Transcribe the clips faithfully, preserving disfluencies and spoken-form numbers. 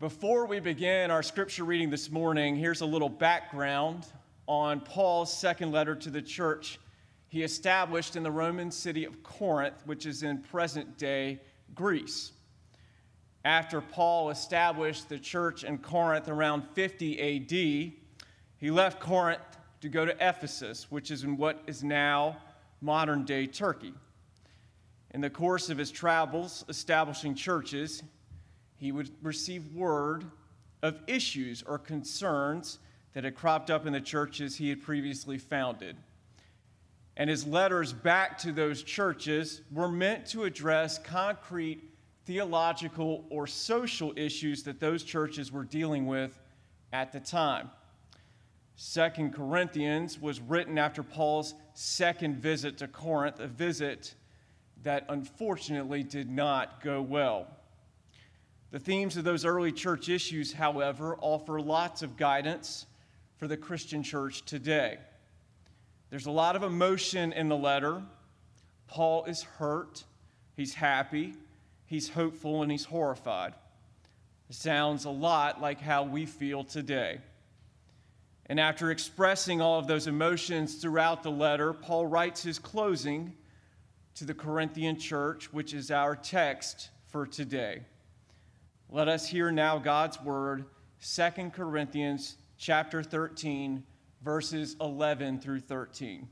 Before we begin our scripture reading this morning, here's a little background on Paul's second letter to the church he established in the Roman city of Corinth, which is in present-day Greece. After Paul established the church in Corinth around fifty A D, he left Corinth to go to Ephesus, which is in what is now modern-day Turkey. In the course of his travels establishing churches, he would receive word of issues or concerns that had cropped up in the churches he had previously founded. And his letters back to those churches were meant to address concrete theological or social issues that those churches were dealing with at the time. Second Corinthians was written after Paul's second visit to Corinth, a visit that unfortunately did not go well. The themes of those early church issues, however, offer lots of guidance for the Christian church today. There's a lot of emotion in the letter. Paul is hurt, he's happy, he's hopeful, and he's horrified. It sounds a lot like how we feel today. And after expressing all of those emotions throughout the letter, Paul writes his closing to the Corinthian church, which is our text for today. Let us hear now God's word, Second Corinthians chapter thirteen, verses eleven through thirteen.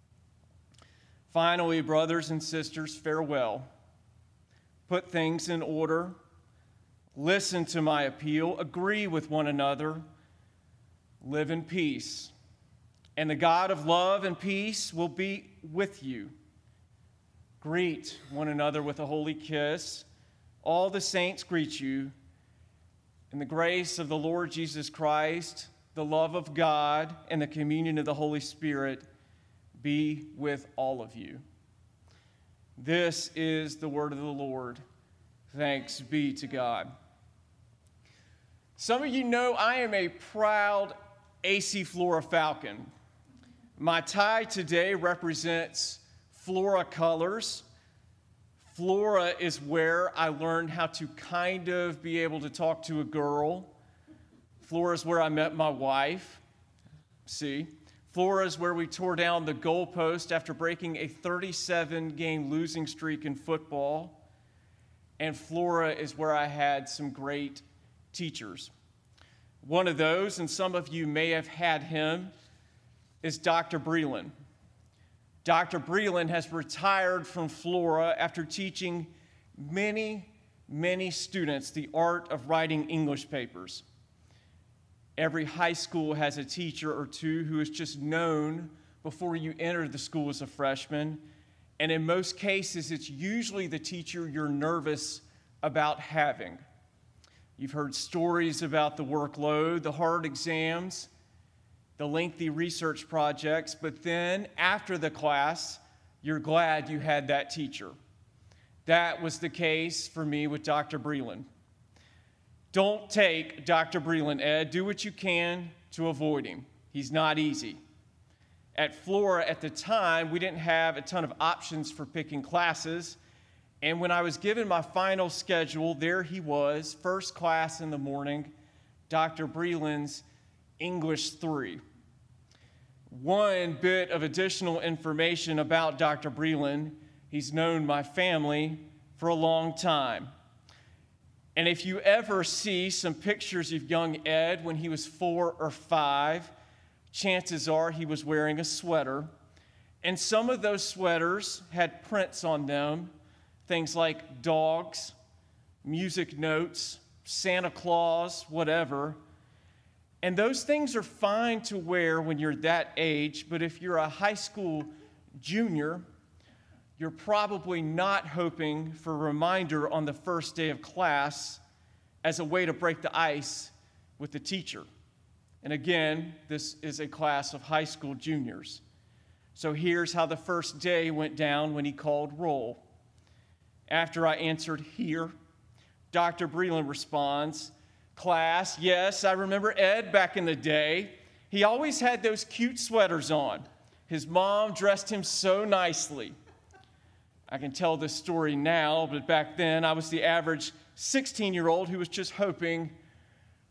Finally, brothers and sisters, farewell. Put things in order. Listen to my appeal. Agree with one another. Live in peace. And the God of love and peace will be with you. Greet one another with a holy kiss. All the saints greet you. In the grace of the Lord Jesus Christ, the love of God, and the communion of the Holy Spirit be with all of you. This is the word of the Lord. Thanks be to God. Some of you know I am a proud A C Flora Falcon. My tie today represents Flora colors. Flora is where I learned how to kind of be able to talk to a girl. Flora is where I met my wife. See? Flora is where we tore down the goalpost after breaking a thirty-seven game losing streak in football. And Flora is where I had some great teachers. One of those, and some of you may have had him, is Doctor Breland. Doctor Breland has retired from Flora after teaching many, many students the art of writing English papers. Every high school has a teacher or two who is just known before you enter the school as a freshman, and in most cases, it's usually the teacher you're nervous about having. You've heard stories about the workload, the hard exams, the lengthy research projects, but then after the class, you're glad you had that teacher. That was the case for me with Doctor Breland. Don't take Doctor Breland, Ed. Do what you can to avoid him. He's not easy. At Flora at the time, we didn't have a ton of options for picking classes, and when I was given my final schedule, there he was, first class in the morning, Doctor Breland's English three. One bit of additional information about Doctor Breland: he's known my family for a long time. And if you ever see some pictures of young Ed when he was four or five, chances are he was wearing a sweater. And some of those sweaters had prints on them, things like dogs, music notes, Santa Claus, whatever. And those things are fine to wear when you're that age, but if you're a high school junior, you're probably not hoping for a reminder on the first day of class as a way to break the ice with the teacher. And again, this is a class of high school juniors. So here's how the first day went down when he called roll. After I answered here, Doctor Breland responds, "Class, yes, I remember Ed back in the day. He always had those cute sweaters on. His mom dressed him so nicely." I can tell this story now, but back then I was the average sixteen-year-old who was just hoping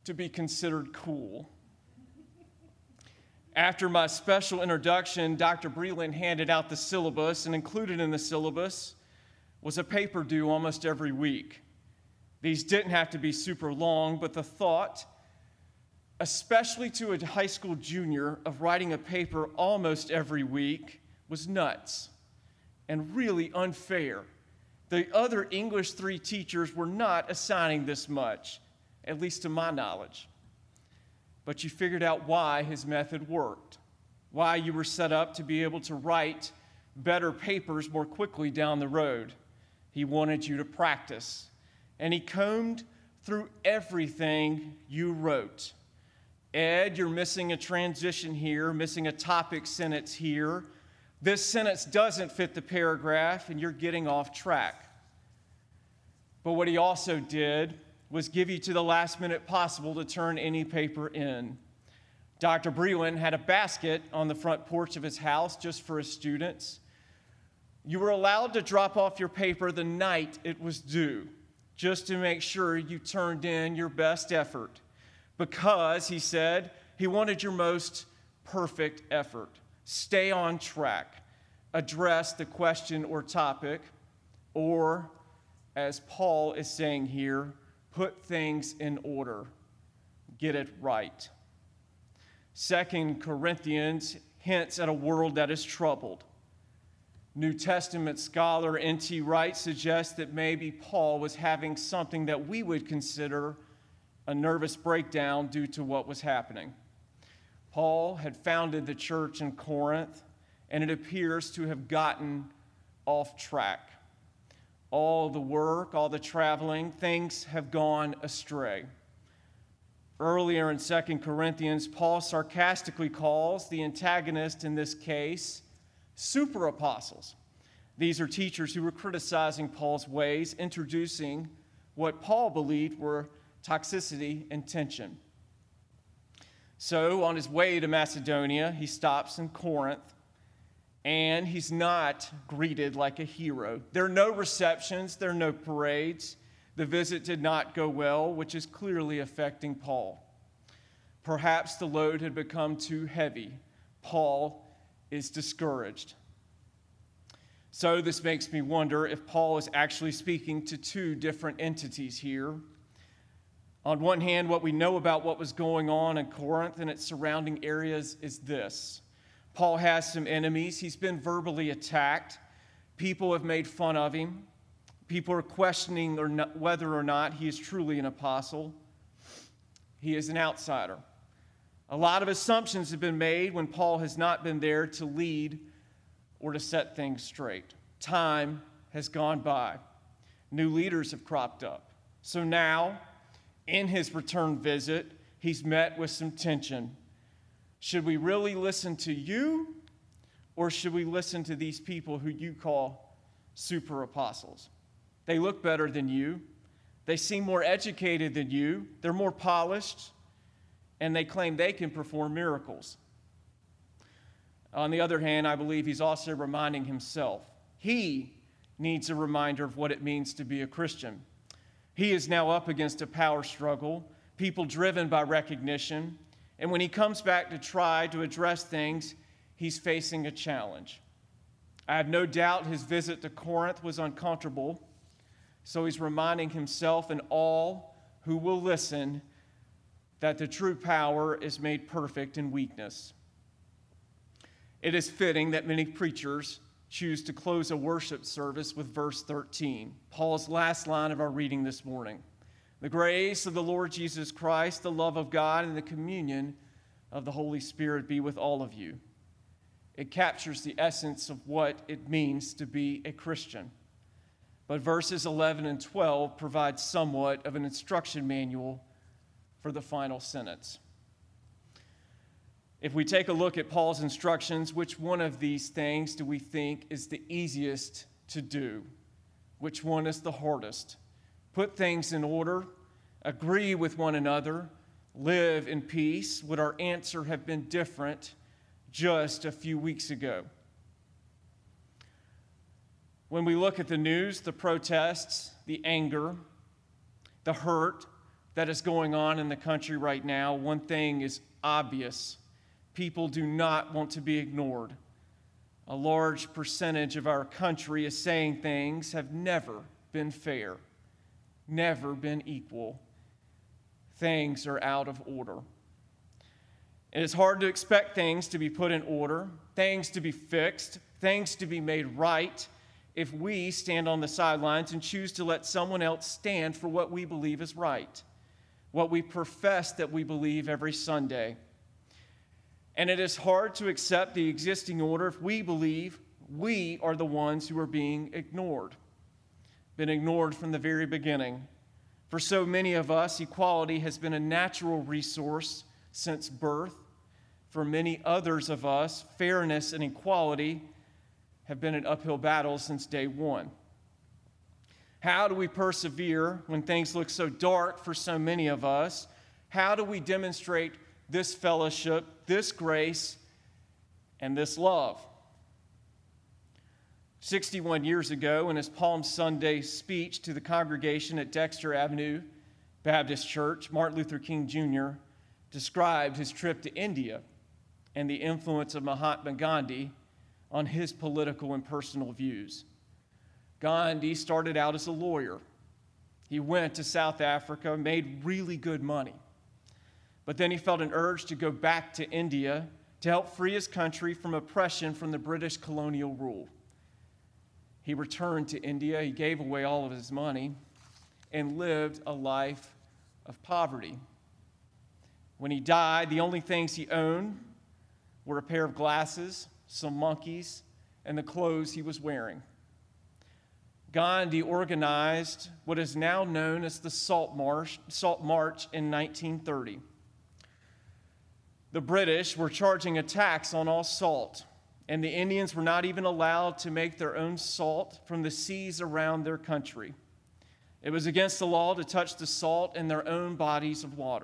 to be considered cool. After my special introduction, Doctor Breland handed out the syllabus, and included in the syllabus was a paper due almost every week. These didn't have to be super long, but the thought, especially to a high school junior, of writing a paper almost every week was nuts and really unfair. The other English three teachers were not assigning this much, at least to my knowledge. But you figured out why his method worked, why you were set up to be able to write better papers more quickly down the road. He wanted you to practice, and he combed through everything you wrote. Ed, you're missing a transition here, missing a topic sentence here. This sentence doesn't fit the paragraph, and you're getting off track. But what he also did was give you to the last minute possible to turn any paper in. Doctor Breland had a basket on the front porch of his house just for his students. You were allowed to drop off your paper the night it was due, just to make sure you turned in your best effort. Because, he said, he wanted your most perfect effort. Stay on track. Address the question or topic, or, as Paul is saying here, put things in order. Get it right. Second Corinthians hints at a world that is troubled. New Testament scholar N T Wright suggests that maybe Paul was having something that we would consider a nervous breakdown due to what was happening. Paul had founded the church in Corinth, and it appears to have gotten off track. All the work, all the traveling, things have gone astray. Earlier in Second Corinthians, Paul sarcastically calls the antagonist in this case super apostles. These are teachers who were criticizing Paul's ways, introducing what Paul believed were toxicity and tension. So on his way to Macedonia, he stops in Corinth, and he's not greeted like a hero. There are no receptions, there are no parades. The visit did not go well, which is clearly affecting Paul. Perhaps the load had become too heavy. Paul is discouraged. So this makes me wonder if Paul is actually speaking to two different entities here. On one hand, what we know about what was going on in Corinth and its surrounding areas is this. Paul has some enemies. He's been verbally attacked. People have made fun of him. People are questioning or not, whether or not he is truly an apostle. He is an outsider. A lot of assumptions have been made when Paul has not been there to lead or to set things straight. Time has gone by. New leaders have cropped up. So now, in his return visit, he's met with some tension. Should we really listen to you, or should we listen to these people who you call super apostles? They look better than you. They seem more educated than you. They're more polished, and they claim they can perform miracles. On the other hand, I believe he's also reminding himself. He needs a reminder of what it means to be a Christian. He is now up against a power struggle, people driven by recognition, and when he comes back to try to address things, he's facing a challenge. I have no doubt his visit to Corinth was uncomfortable, so he's reminding himself and all who will listen that the true power is made perfect in weakness. It is fitting that many preachers choose to close a worship service with verse thirteen, Paul's last line of our reading this morning. The grace of the Lord Jesus Christ, the love of God, and the communion of the Holy Spirit be with all of you. It captures the essence of what it means to be a Christian. But verses eleven and twelve provide somewhat of an instruction manual for the final sentence. If we take a look at Paul's instructions, which one of these things do we think is the easiest to do? Which one is the hardest? Put things in order, agree with one another, live in peace. Would our answer have been different just a few weeks ago? When we look at the news, the protests, the anger, the hurt, that is going on in the country right now, one thing is obvious. People do not want to be ignored. A large percentage of our country is saying things have never been fair, never been equal. Things are out of order. It is hard to expect things to be put in order, things to be fixed, things to be made right, if we stand on the sidelines and choose to let someone else stand for what we believe is right, what we profess that we believe every Sunday. And it is hard to accept the existing order if we believe we are the ones who are being ignored, been ignored from the very beginning. For so many of us, equality has been a natural resource since birth. For many others of us, fairness and equality have been an uphill battle since day one. How do we persevere when things look so dark for so many of us? How do we demonstrate this fellowship, this grace, and this love? sixty-one years ago, in his Palm Sunday speech to the congregation at Dexter Avenue Baptist Church, Martin Luther King Junior described his trip to India and the influence of Mahatma Gandhi on his political and personal views. Gandhi started out as a lawyer. He went to South Africa, made really good money. But then he felt an urge to go back to India to help free his country from oppression from the British colonial rule. He returned to India, he gave away all of his money, and lived a life of poverty. When he died, the only things he owned were a pair of glasses, some monkeys, and the clothes he was wearing. Gandhi organized what is now known as the Salt March, Salt March in nineteen thirty. The British were charging a tax on all salt, and the Indians were not even allowed to make their own salt from the seas around their country. It was against the law to touch the salt in their own bodies of water.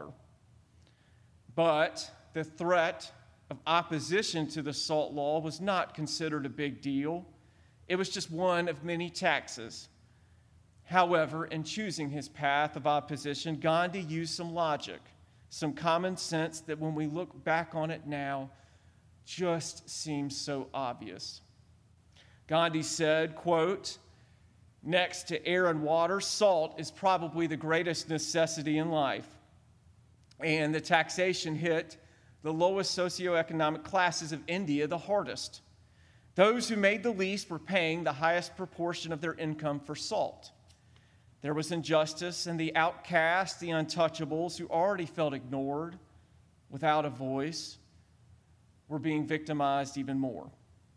But the threat of opposition to the salt law was not considered a big deal. It was just one of many taxes. However, in choosing his path of opposition, Gandhi used some logic, some common sense that when we look back on it now, just seems so obvious. Gandhi said, quote, "Next to air and water, salt is probably the greatest necessity in life." And the taxation hit the lowest socioeconomic classes of India the hardest. Those who made the least were paying the highest proportion of their income for salt. There was injustice, and the outcasts, the untouchables, who already felt ignored, without a voice, were being victimized even more.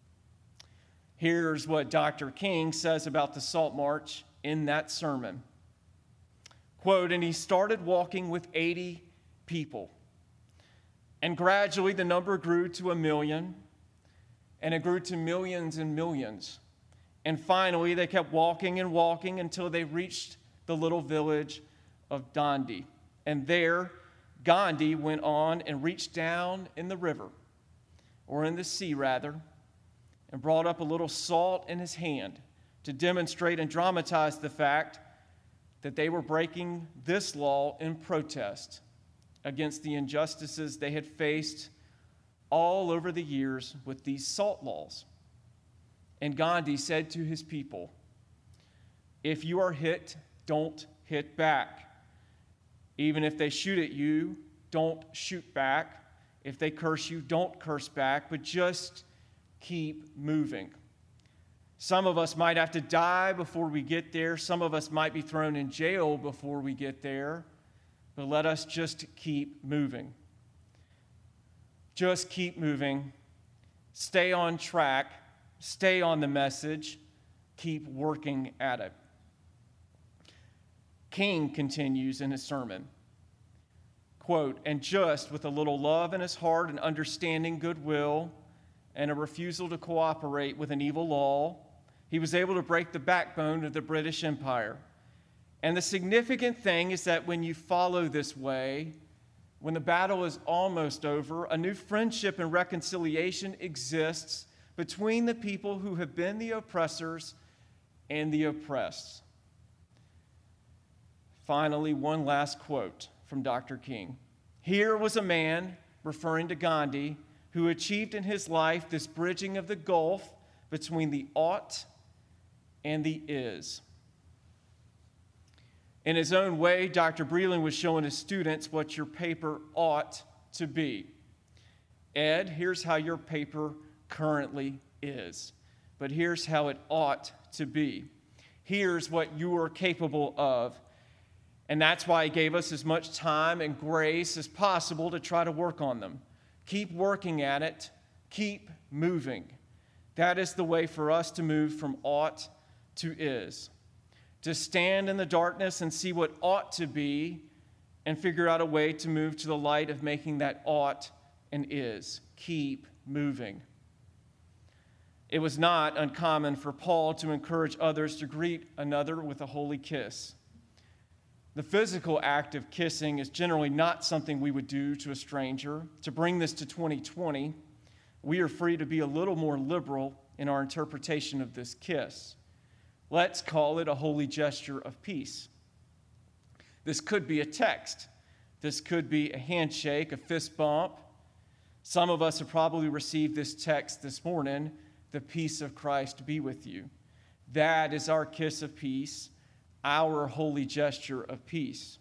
Here's what Doctor King says about the Salt March in that sermon. Quote, "And he started walking with eighty people. And gradually the number grew to a million, and it grew to millions and millions. And finally they kept walking and walking until they reached the little village of Dandi. And there Gandhi went on and reached down in the river, or in the sea rather, and brought up a little salt in his hand to demonstrate and dramatize the fact that they were breaking this law in protest against the injustices they had faced all over the years with these salt laws. And Gandhi said to his people, 'If you are hit, don't hit back. Even if they shoot at you, don't shoot back. If they curse you, don't curse back, but just keep moving.' Some of us might have to die before we get there. Some of us might be thrown in jail before we get there. But let us just keep moving. Just keep moving. Stay on track. Stay on the message. Keep working at it." King continues in his sermon, quote, "And just with a little love in his heart and understanding goodwill and a refusal to cooperate with an evil law, he was able to break the backbone of the British Empire. And the significant thing is that when you follow this way, when the battle is almost over, a new friendship and reconciliation exists between the people who have been the oppressors and the oppressed." finally, one last quote from Doctor King. Here was a man, referring to Gandhi, who achieved in his life this bridging of the gulf between the ought and the is. In his own way, Doctor Breland was showing his students what your paper ought to be. Ed, here's how your paper currently is, but here's how it ought to be. Here's what you are capable of. And that's why he gave us as much time and grace as possible to try to work on them. Keep working at it. Keep moving. That is the way for us to move from ought to is. To stand in the darkness and see what ought to be and figure out a way to move to the light of making that ought and is. Keep moving. It was not uncommon for Paul to encourage others to greet another with a holy kiss. The physical act of kissing is generally not something we would do to a stranger. To bring this to twenty twenty, we are free to be a little more liberal in our interpretation of this kiss. Let's call it a holy gesture of peace. This could be a text. This could be a handshake, a fist bump. Some of us have probably received this text this morning, "The peace of Christ be with you." That is our kiss of peace, our holy gesture of peace.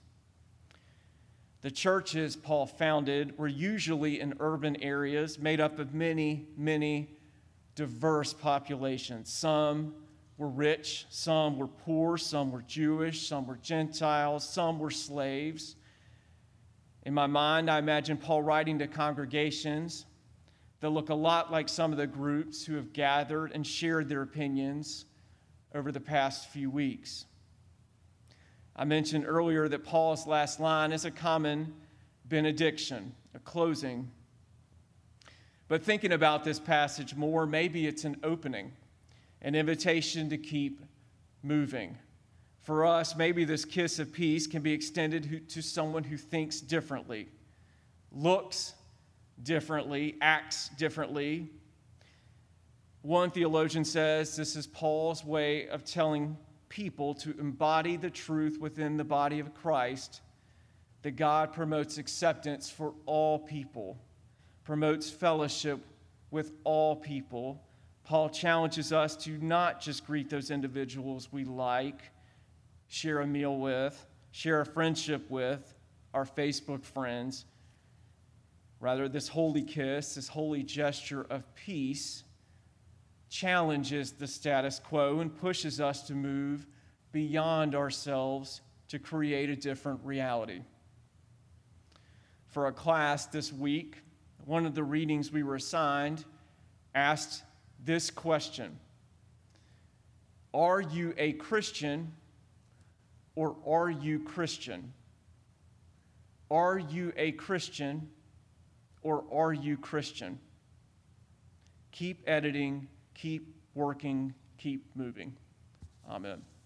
The churches Paul founded were usually in urban areas made up of many, many diverse populations. Some were rich, some were poor, some were Jewish, some were Gentiles, some were slaves. In my mind, I imagine Paul writing to congregations that look a lot like some of the groups who have gathered and shared their opinions over the past few weeks. I mentioned earlier that Paul's last line is a common benediction, a closing. But thinking about this passage more, maybe it's an opening, an invitation to keep moving. For us, maybe this kiss of peace can be extended to someone who thinks differently, looks differently, acts differently. One theologian says this is Paul's way of telling people to embody the truth within the body of Christ, that God promotes acceptance for all people, promotes fellowship with all people. Paul challenges us to not just greet those individuals we like, share a meal with, share a friendship with, our Facebook friends. Rather, this holy kiss, this holy gesture of peace, challenges the status quo and pushes us to move beyond ourselves to create a different reality. For a class this week, one of the readings we were assigned asked this question: are you a Christian or are you Christian? Are you a Christian or are you Christian? Keep editing, keep working, keep moving. Amen.